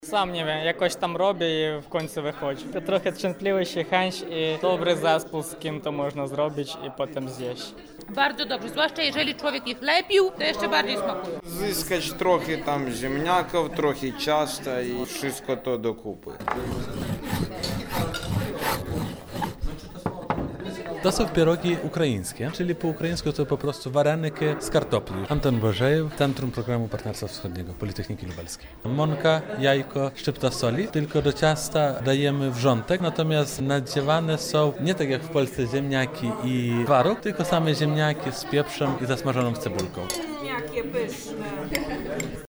Sam nie wiem, jakoś tam robię i w końcu wychodzi. To trochę cierpliwość i chęć i dobry zespół, z kim to można zrobić i potem zjeść. Bardzo dobrze, zwłaszcza jeżeli człowiek ich lepił, to jeszcze bardziej smakuje. Zyskać trochę tam ziemniaków, trochę ciasta i wszystko to do kupy. To są pierogi ukraińskie, czyli po ukraińsku to po prostu wareniki z kartopli. Anton Bożejew, Centrum Programu Partnerstwa Wschodniego Politechniki Lubelskiej. Mąka, jajko, szczypta soli. Tylko do ciasta dajemy wrzątek, natomiast nadziewane są nie tak jak w Polsce ziemniaki i twaróg, tylko same ziemniaki z pieprzem i zasmażoną cebulką. Jakie pyszne.